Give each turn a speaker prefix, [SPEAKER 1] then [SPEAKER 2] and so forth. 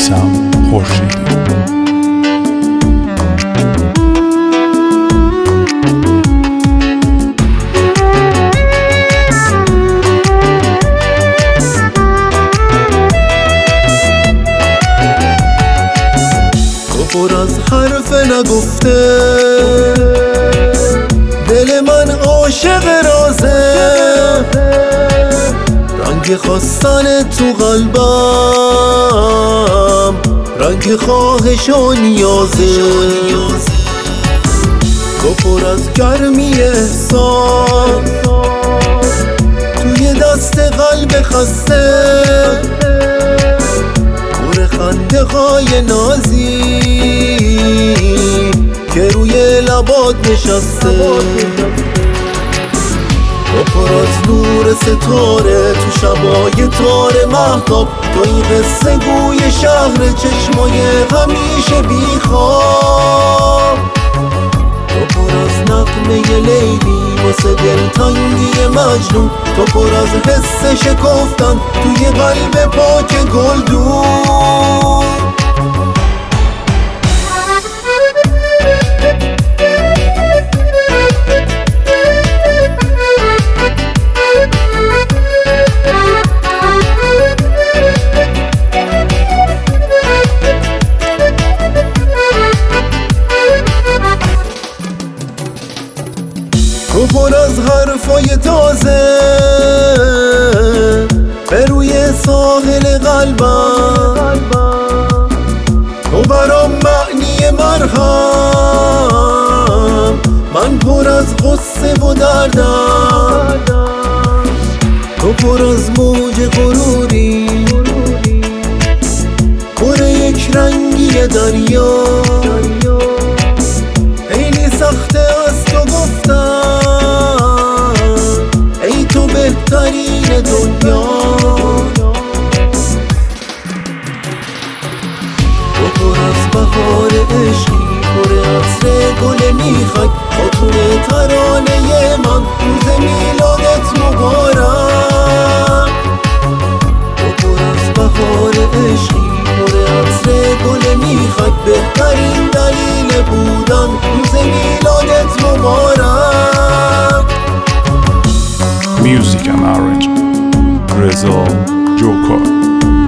[SPEAKER 1] میثم خورشیدی.
[SPEAKER 2] پر از حرف نگفته دل من عاشق رازه، رنگ خواستن تو قلبم رنگ خواهش و نیازه. تو پر از گرمی احسان توی دست قلب خسته، پر خنده های نازی که روی لبات نشسته. تو پر از نور ستاره تو شبای تار مهتاب، تو این قصه گوی شهر چشمای همیشه بیخواب. تو پر از نغمه لیلی واسه دلتنگی مجنون، تو پر از حس شکفتن توی قلب پاک گلدون. تو پر از حرفای تازه به روی ساحل قلبم، تو برام معنی مرهم، من پر از غصه و دردم. تو پر از موج غروری پر یک رنگی دریا، خیلی سخته از تو گفتم ای تو بهترین دنیا. تو پر از بهار عشقی پر عطر گل میخک، خاتون ترانه من روز میلادت مبارک. تو پر از بهار عشقی پر عطر گل میخک، بهترین دلیل بودن روز میلادت مبارک.
[SPEAKER 1] Music and Arrangement رضا جوکار.